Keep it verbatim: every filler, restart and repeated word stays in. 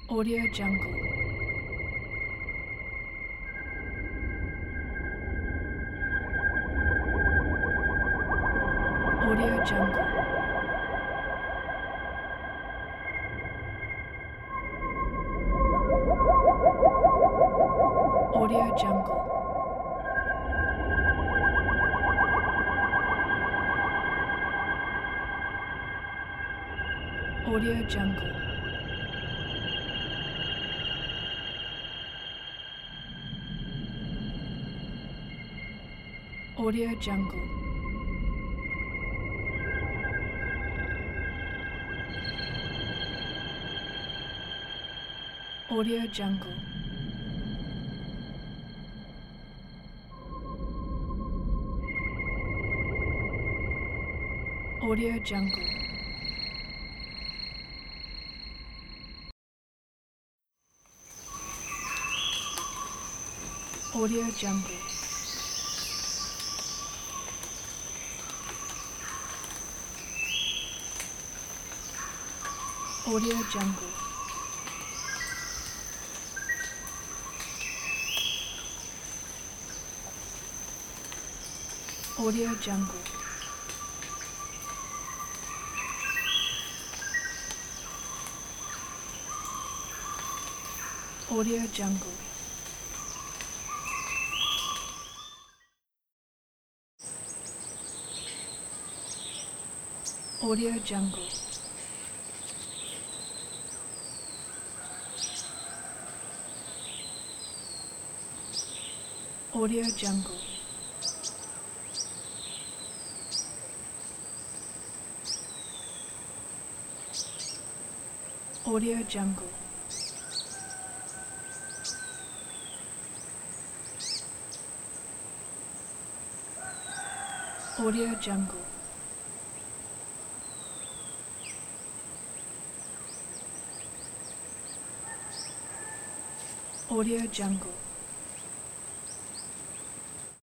Audio Jungle. Audio Jungle. Audio Jungle. Audio Jungle. Audio Jungle. Audio Jungle. Audio Jungle. Audio Jungle. Audio Jungle. Audio Jungle. Audio Jungle. Audio Jungle. Audio Jungle. Audio Jungle. Audio Jungle. Audio Jungle.